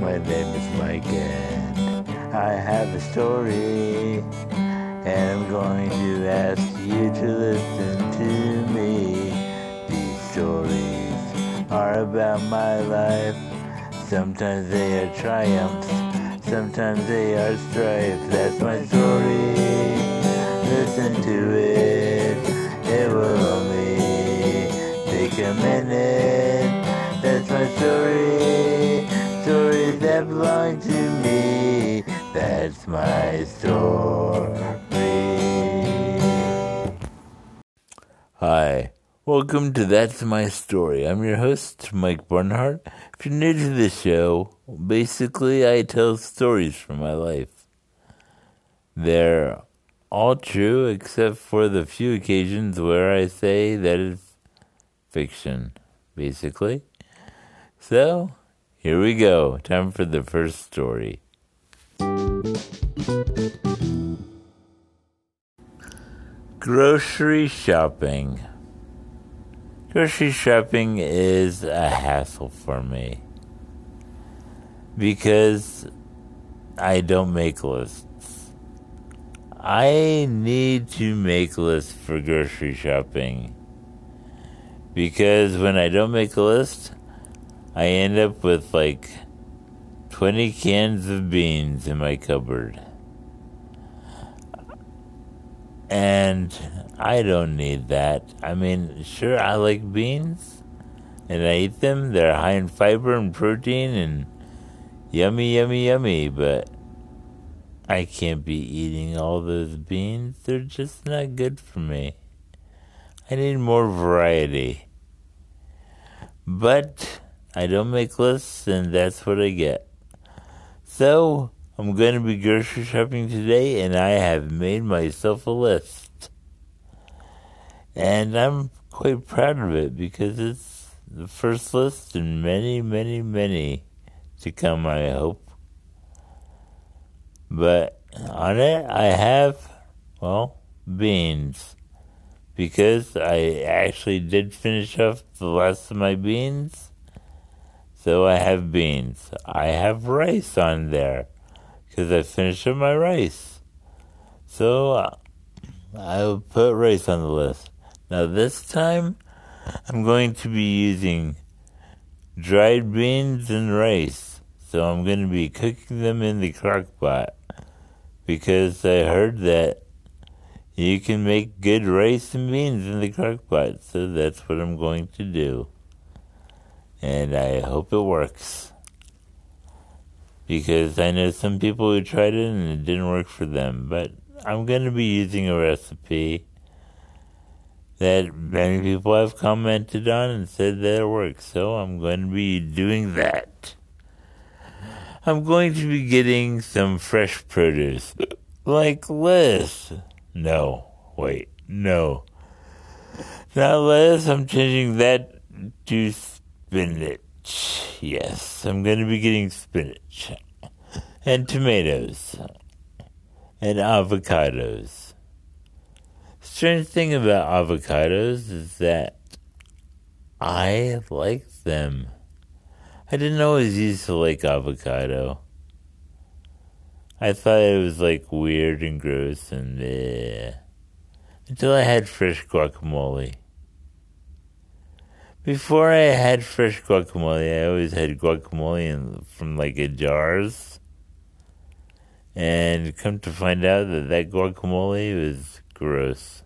my name is Mike, and I have a story, and I'm going to ask you to listen to me. These stories are about my life. Sometimes they are triumphs, sometimes they are strife. That's my story. Listen to it. It will only take a minute. That's my story. Stories that belong to me. That's my story. Hi, welcome to That's My Story. I'm your host, Mike Barnhart. If you're new to the show, basically I tell stories from my life. They're all true except for the few occasions where I say that it's fiction, basically. So, here we go. Time for the first story. Grocery shopping. Grocery shopping is a hassle for me because I don't make lists. I need to make lists for grocery shopping because when I don't make a list, I end up with like 20 cans of beans in my cupboard. And I don't need that. I mean, sure, I like beans, and I eat them. They're high in fiber and protein, and yummy, yummy, yummy, but I can't be eating all those beans. They're just not good for me. I need more variety. But I don't make lists, and that's what I get. So, I'm going to be grocery shopping today, and I have made myself a list. And I'm quite proud of it because it's the first list in many, many, many to come, I hope. But on it, I have, beans. Because I actually did finish off the last of my beans. So I have beans. I have rice on there because I finished up my rice. So I will put rice on the list. Now this time, I'm going to be using dried beans and rice. So I'm going to be cooking them in the crock pot because I heard that you can make good rice and beans in the crock pot. So that's what I'm going to do. And I hope it works. Because I know some people who tried it and it didn't work for them. But I'm going to be using a recipe that many people have commented on and said that it works. So I'm going to be doing that. I'm going to be getting some fresh produce. Like lettuce. No. Not lettuce. I'm changing that to spinach. Yes, I'm going to be getting spinach and tomatoes and avocados. Strange thing about avocados is that I like them. I didn't always used to like avocado. I thought it was like weird and gross and until I had fresh guacamole. Before I had fresh guacamole, I always had guacamole from like a jars. And come to find out that guacamole was gross.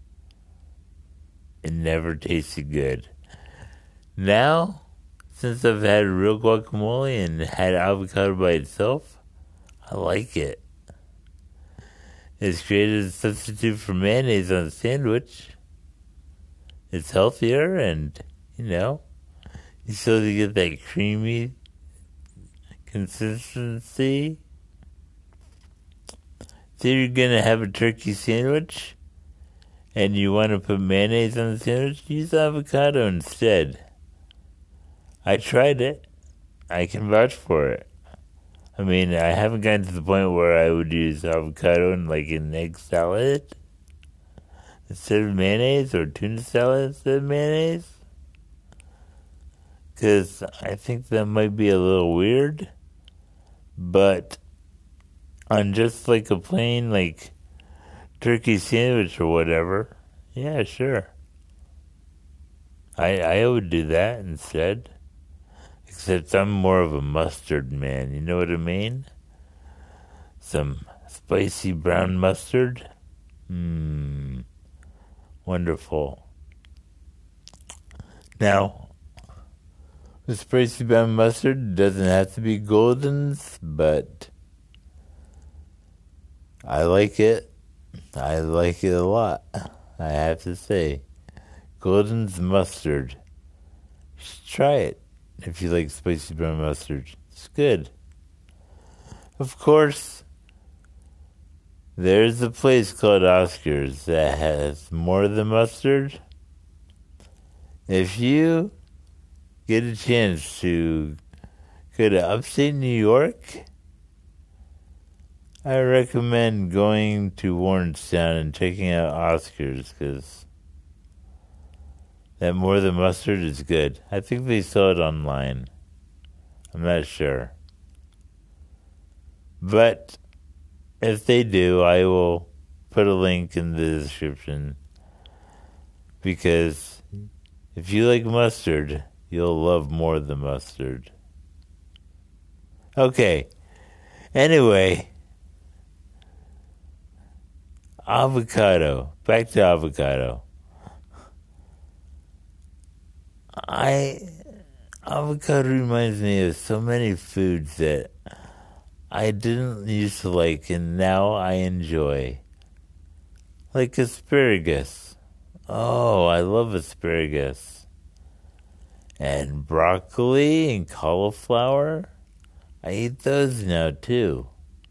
It never tasted good. Now, since I've had real guacamole and had avocado by itself, I like it. It's created a substitute for mayonnaise on a sandwich. It's healthier and you still get that creamy consistency. So you're going to have a turkey sandwich and you want to put mayonnaise on the sandwich, use avocado instead. I tried it. I can vouch for it. I mean, I haven't gotten to the point where I would use avocado in like an egg salad instead of mayonnaise or tuna salad instead of mayonnaise. Because I think that might be a little weird. But on just like a plain like turkey sandwich or whatever, yeah, sure. I would do that instead. Except I'm more of a mustard man, you know what I mean? Some spicy brown mustard. Wonderful. Now, the spicy brown mustard doesn't have to be Golden's, but I like it. I like it a lot, I have to say. Golden's mustard. You should try it if you like spicy brown mustard. It's good. Of course, there's a place called Oscar's that has more than mustard. If you get a chance to go to upstate New York, I recommend going to Warrenstown and checking out Oscar's because that more than mustard is good. I think they sell it online. I'm not sure. But if they do, I will put a link in the description because if you like mustard, you'll love more than mustard. Okay. Anyway, avocado. Back to avocado. Avocado reminds me of so many foods that I didn't used to like and now I enjoy. Like asparagus. Oh, I love asparagus. And broccoli and cauliflower. I eat those now too.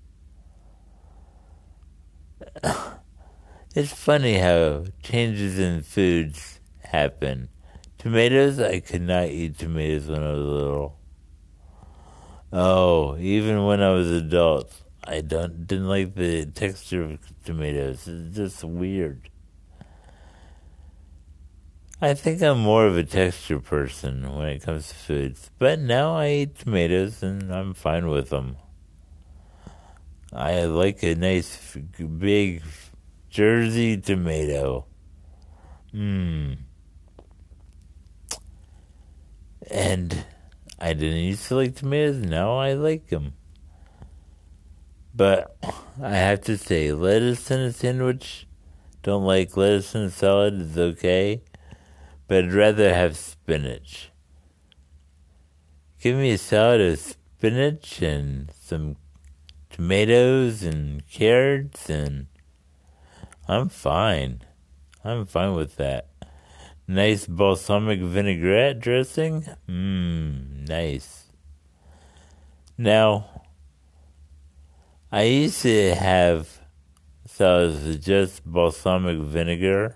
It's funny how changes in foods happen. Tomatoes, I could not eat tomatoes when I was little. Oh, even when I was an adult, I didn't like the texture of tomatoes. It's just weird. I think I'm more of a texture person when it comes to foods. But now I eat tomatoes and I'm fine with them. I like a nice big Jersey tomato. And I didn't used to like tomatoes. Now I like them. But I have to say, lettuce in a sandwich, don't like lettuce in a salad is okay. But I'd rather have spinach. Give me a salad of spinach and some tomatoes and carrots and I'm fine. I'm fine with that. Nice balsamic vinaigrette dressing. Nice. Now, I used to have salads with just balsamic vinegar.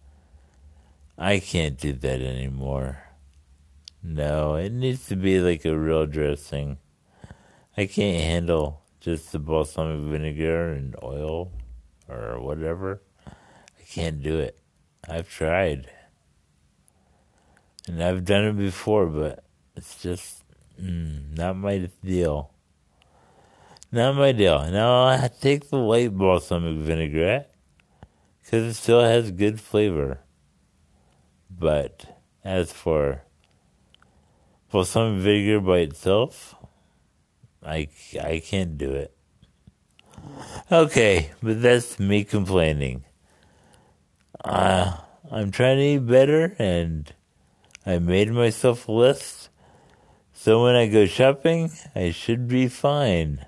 I can't do that anymore. No, it needs to be like a real dressing. I can't handle just the balsamic vinegar and oil or whatever. I can't do it. I've tried. And I've done it before, but it's just not my deal. Not my deal. Now I take the white balsamic vinaigrette because it still has good flavor. But as for balsamic vinegar by itself, I can't do it. Okay, but that's me complaining. I'm trying to eat better, and I made myself a list. So when I go shopping, I should be fine.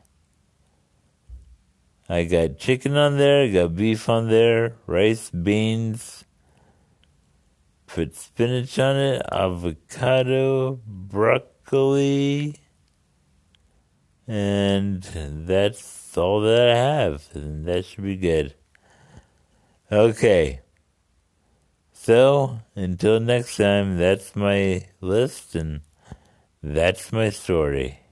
I got chicken on there, I got beef on there, rice, beans, put spinach on it, avocado, broccoli, and that's all that I have. And that should be good. Okay. So, until next time, that's my list and that's my story.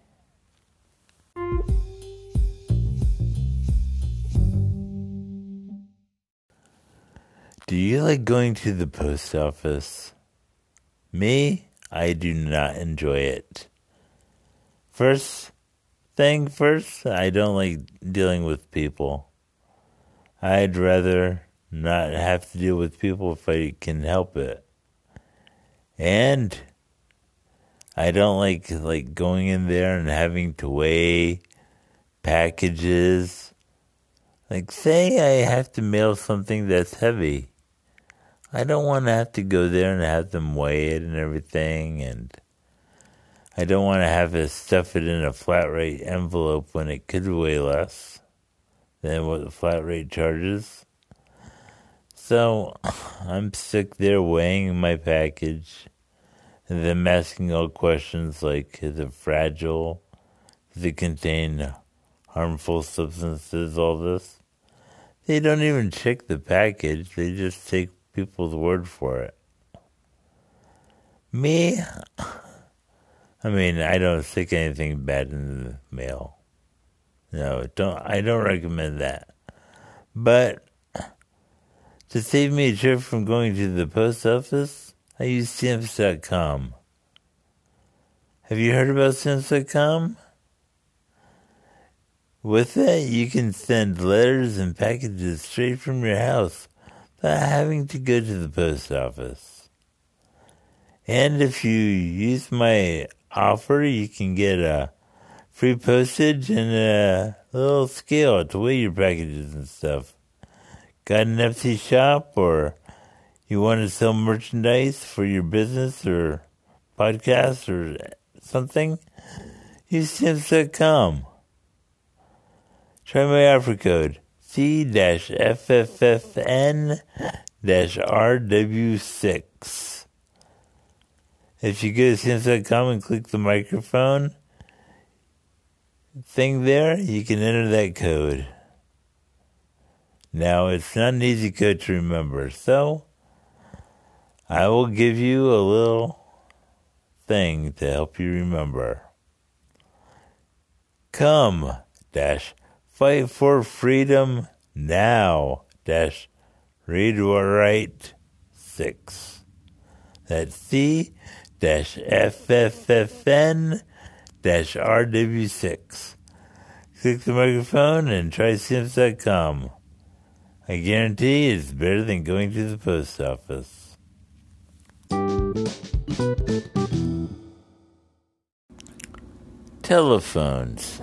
Do you like going to the post office? Me, I do not enjoy it. First thing first, I don't like dealing with people. I'd rather not have to deal with people if I can help it. And I don't like going in there and having to weigh packages. Like, say I have to mail something that's heavy. I don't want to have to go there and have them weigh it and everything, and I don't want to have to stuff it in a flat rate envelope when it could weigh less than what the flat rate charges. So I'm stuck there weighing my package and then asking all questions like, is it fragile? Does it contain harmful substances, all this? They don't even check the package. They just take people's word for it. Me, I mean, I don't stick anything bad in the mail. No, I don't recommend that. But to save me a trip from going to the post office, I use Stamps.com. Have you heard about Stamps.com? With it, you can send letters and packages straight from your house without having to go to the post office. And if you use my offer, you can get a free postage and a little scale to weigh your packages and stuff. Got an empty shop, or you want to sell merchandise for your business or podcast or something? Use Stamps.com. Try my offer code C-FFFN-RW6. If you go to Stamps.com and click the microphone thing there, you can enter that code. Now, it's not an easy code to remember, so I will give you a little thing to help you remember. Come, fight for freedom now, read or write 6. That's C-FFFN-RW6. Click the microphone and try Stamps.com. I guarantee it's better than going to the post office. Telephones.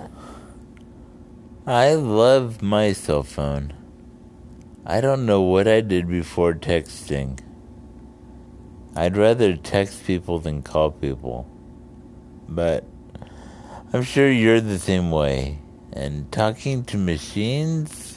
I love my cell phone. I don't know what I did before texting. I'd rather text people than call people. But I'm sure you're the same way. And talking to machines?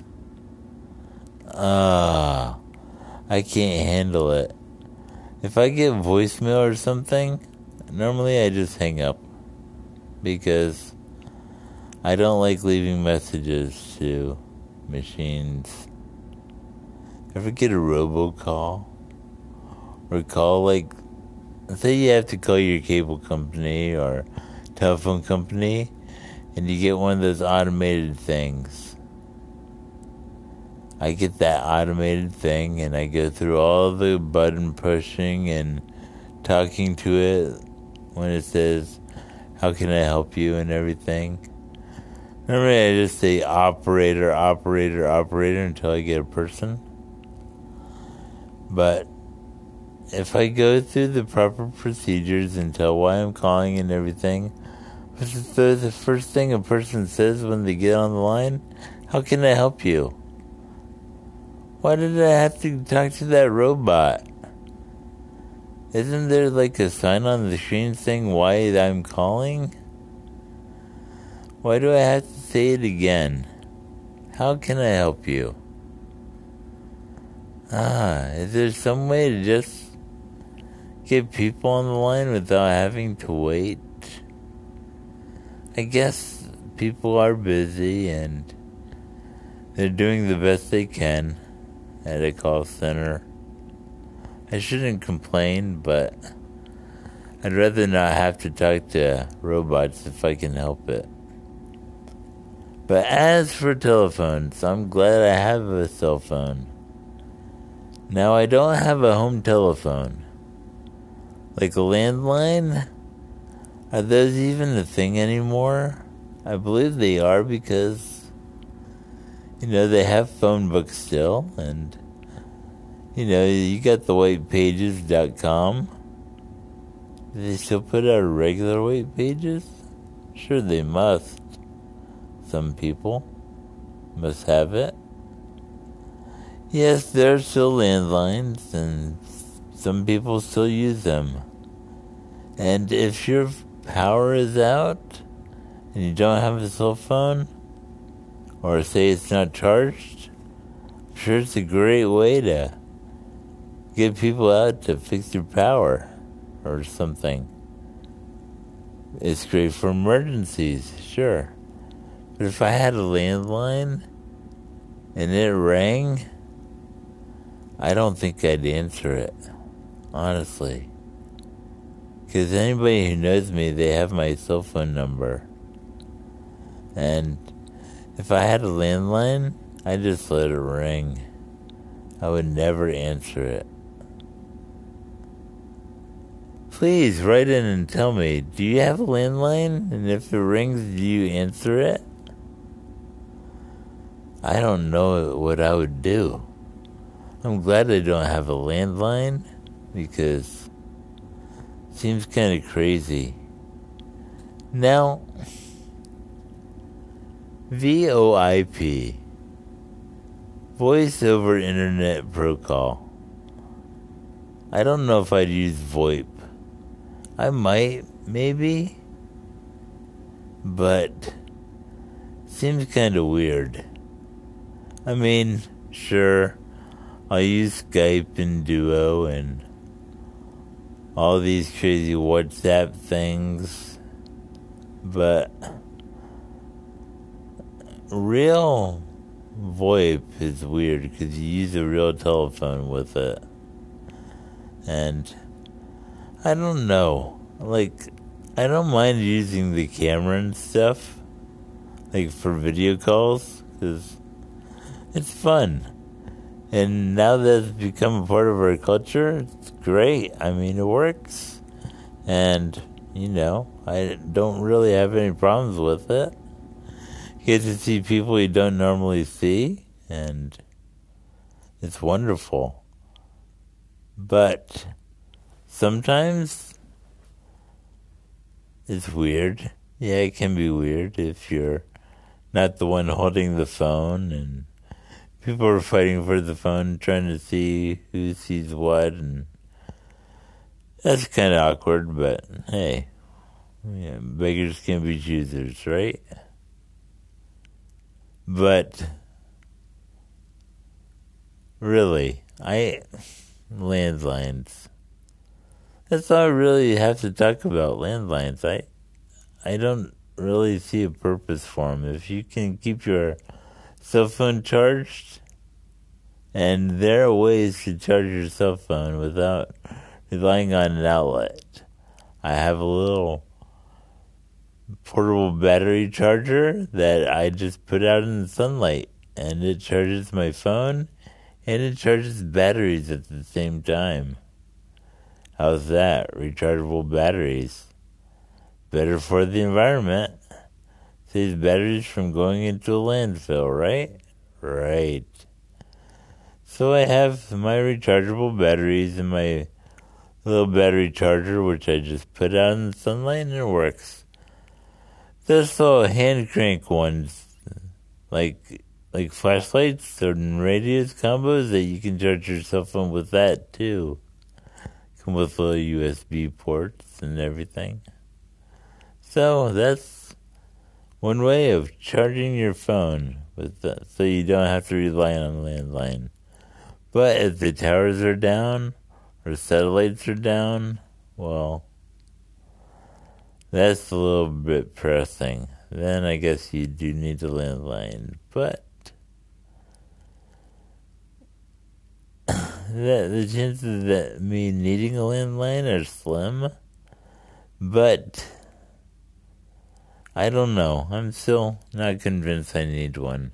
I can't handle it. If I get voicemail or something, normally I just hang up. Because I don't like leaving messages to machines. Ever get a robocall? Or call, like, say you have to call your cable company or telephone company, and you get one of those automated things. I get that automated thing, and I go through all the button pushing and talking to it when it says, how can I help you, and everything. Normally I just say operator, operator, operator until I get a person. But if I go through the proper procedures and tell why I'm calling and everything, what's the first thing a person says when they get on the line? How can I help you? Why did I have to talk to that robot? Isn't there like a sign on the screen saying why I'm calling? Why do I have to say it again? How can I help you? Is there some way to just get people on the line without having to wait? I guess people are busy and they're doing the best they can at a call center. I shouldn't complain, but I'd rather not have to talk to robots if I can help it. But as for telephones, I'm glad I have a cell phone. Now, I don't have a home telephone. Like a landline? Are those even a thing anymore? I believe they are because, they have phone books still, and, you got the whitepages.com. Do they still put out regular white pages? Sure, they must. Some people must have it. Yes, there are still landlines, and some people still use them. And if your power is out and you don't have a cell phone, or say it's not charged, I'm sure it's a great way to get people out to fix your power or something. It's great for emergencies, sure. But if I had a landline and it rang, I don't think I'd answer it, honestly. Because anybody who knows me, they have my cell phone number. And if I had a landline, I'd just let it ring. I would never answer it. Please write in and tell me, do you have a landline? And if it rings, do you answer it? I don't know what I would do. I'm glad I don't have a landline because it seems kind of crazy. Now, VoIP, Voice over Internet Protocol. I don't know if I'd use VoIP. I might, maybe, but it seems kind of weird. I mean, sure, I'll use Skype and Duo and all these crazy WhatsApp things, but real VoIP is weird because you use a real telephone with it. And I don't know. I don't mind using the camera and stuff, for video calls, because it's fun. And now that it's become a part of our culture, it's great. I mean, it works. And, I don't really have any problems with it. You get to see people you don't normally see, and it's wonderful. But sometimes it's weird. Yeah, it can be weird if you're not the one holding the phone and people are fighting for the phone, trying to see who sees what, and that's kind of awkward, but hey, beggars can be choosers, right? But really, landlines. That's all I really have to talk about, landlines. I don't really see a purpose for them. If you can keep your cell phone charged, and there are ways to charge your cell phone without relying on an outlet. I have a little portable battery charger that I just put out in the sunlight, and it charges my phone, and it charges batteries at the same time. How's that? Rechargeable batteries. Better for the environment. Saves batteries from going into a landfill, right? Right. So I have my rechargeable batteries and my little battery charger, which I just put out in the sunlight, and it works. There's little hand crank ones, like flashlights and radios combos that you can charge your cell phone with that too. Come with little USB ports and everything. So that's one way of charging your phone with that, so you don't have to rely on a landline. But if the towers are down or satellites are down, well, that's a little bit pressing. Then I guess you do need a landline. But the chances that me needing a landline are slim. But I don't know. I'm still not convinced I need one.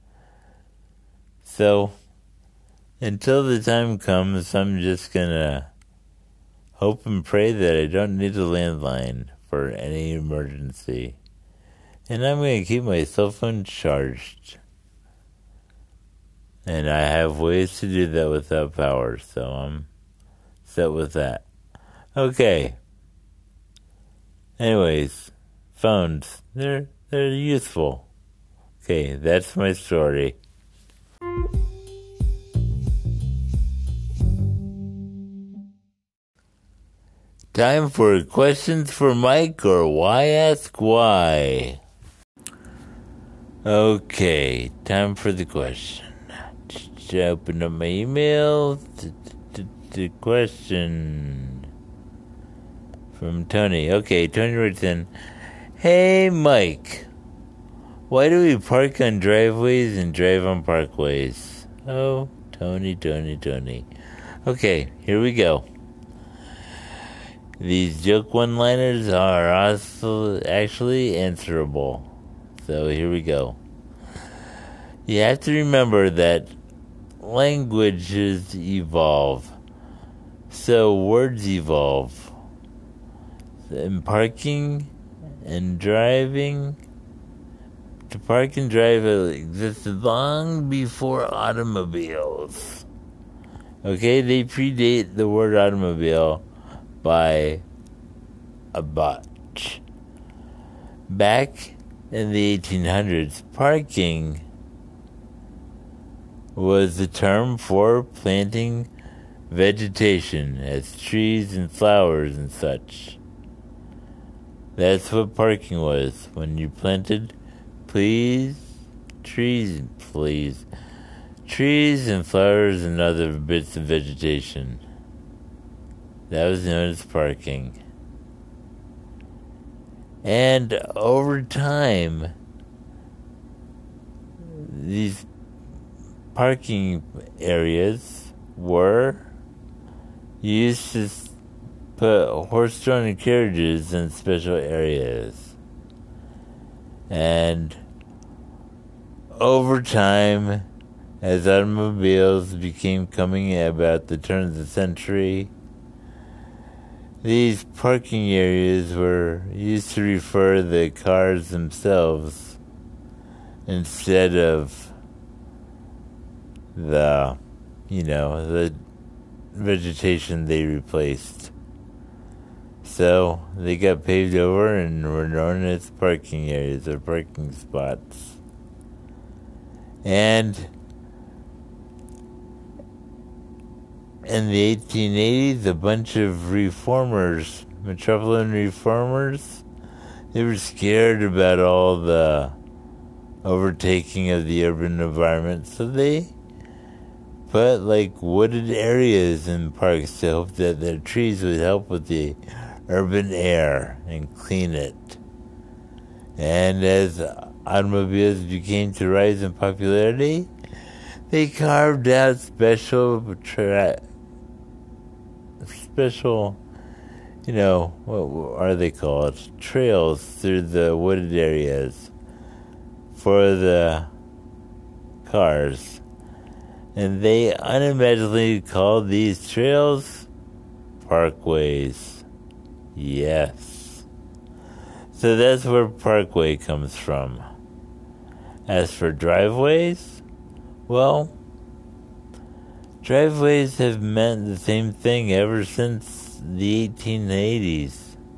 So until the time comes, I'm just gonna hope and pray that I don't need a landline for any emergency. And I'm going to keep my cell phone charged. And I have ways to do that without power, so I'm set with that. Okay. Anyways, phones, they're useful. Okay, that's my story. Time for questions for Mike, or why ask why? Okay, time for the question. Just open up my email. The question from Tony. Okay, Tony writes in, "Hey Mike, why do we park on driveways and drive on parkways?" Oh, Tony. Okay, here we go. These joke one-liners are also actually answerable. So here we go. You have to remember that languages evolve. So words evolve. And parking and driving, to park and drive existed long before automobiles. Okay, they predate the word automobile by a bunch. Back in the 1800s, parking was the term for planting vegetation as trees and flowers and such. That's what parking was, when you planted trees and flowers and other bits of vegetation. That was known as parking. And over time, these parking areas were used to put horse-drawn carriages in special areas. And over time, as automobiles became coming about the turn of the century, these parking areas were used to refer to the cars themselves instead of the vegetation they replaced. So they got paved over and were known as parking areas or parking spots. And in the 1880s, a bunch of reformers, metropolitan reformers, they were scared about all the overtaking of the urban environment, so they put wooded areas in parks to hope that their trees would help with the urban air and clean it. And as automobiles began to rise in popularity, they carved out special, what are they called? Trails through the wooded areas for the cars. And they unimaginably called these trails parkways. Yes. So that's where parkway comes from. As for driveways, well, driveways have meant the same thing ever since the 1880s.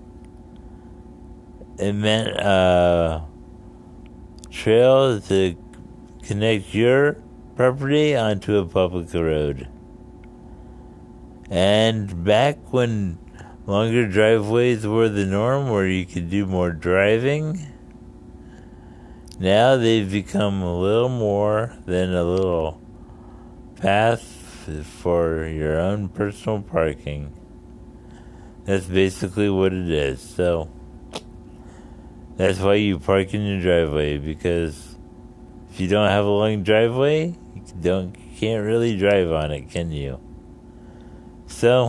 It meant a trail to connect your property onto a public road. And back when longer driveways were the norm, where you could do more driving, now they've become a little more than a little path for your own personal parking. That's basically what it is. So that's why you park in your driveway, because if you don't have a long driveway, you can't really drive on it, can you? So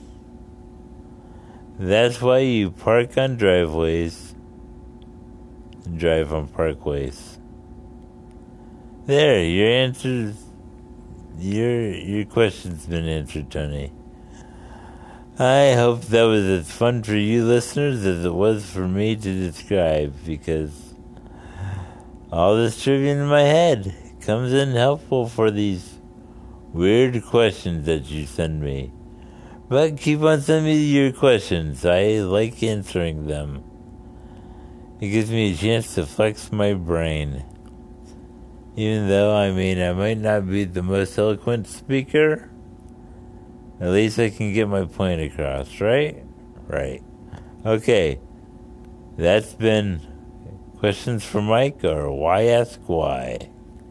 that's why you park on driveways and drive on parkways. There, your answer, your question's been answered, Tony. I hope that was as fun for you listeners as it was for me to describe, because all this trivia in my head comes in helpful for these weird questions that you send me. But keep on sending me your questions. I like answering them. It gives me a chance to flex my brain. Even though, I might not be the most eloquent speaker, at least I can get my point across, right? Right. Okay. That's been Questions for Mike, or Why Ask Why?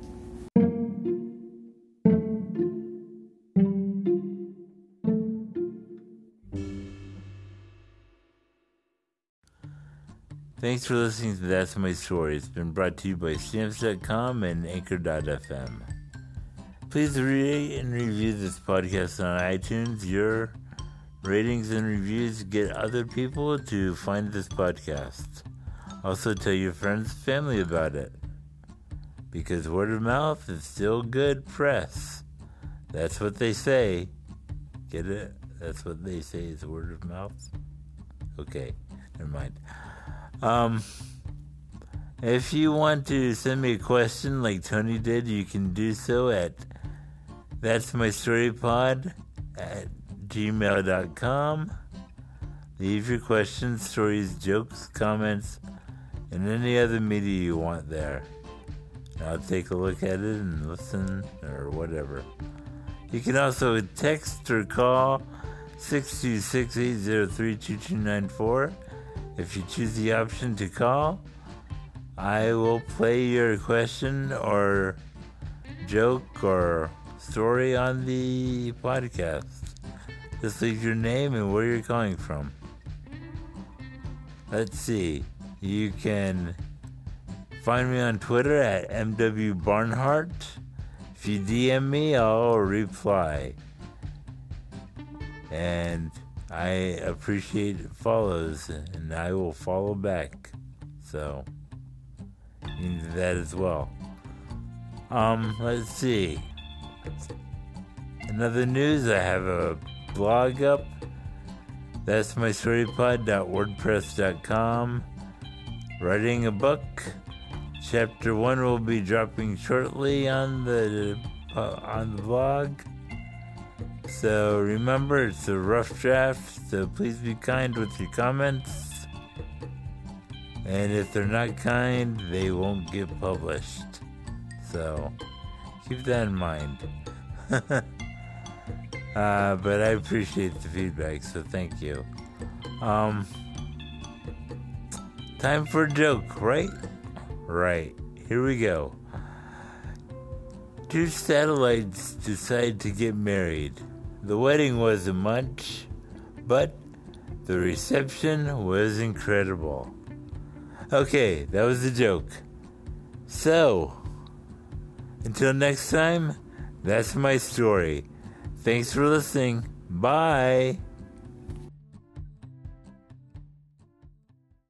Thanks for listening to That's My Story. It's been brought to you by Stamps.com and Anchor.fm. Please rate and review this podcast on iTunes. Your ratings and reviews get other people to find this podcast. Also tell your friends and family about it. Because word of mouth is still good press. That's what they say. Get it? That's what they say is word of mouth? Okay, never mind. If you want to send me a question like Tony did, you can do so at that'smystorypod@gmail.com. Leave your questions, stories, jokes, comments, and any other media you want there. I'll take a look at it and listen or whatever. You can also text or call 626-803-2294. If you choose the option to call, I will play your question or joke or story on the podcast. Just leave your name and where you're calling from. Let's see. You can find me on Twitter at MWBarnhart. If you DM me, I'll reply. And I appreciate follows, and I will follow back. So, you can do that as well. Let's see. In other news, I have a blog up. That's mystorypod.wordpress.com. Writing a book. Chapter 1 will be dropping shortly on the blog. So remember, it's a rough draft, so please be kind with your comments. And if they're not kind, they won't get published. So keep that in mind. But I appreciate the feedback, so thank you. Time for a joke, right? Right. Here we go. Two satellites decide to get married. The wedding wasn't much, but the reception was incredible. Okay, that was the joke. So, until next time, that's my story. Thanks for listening. Bye.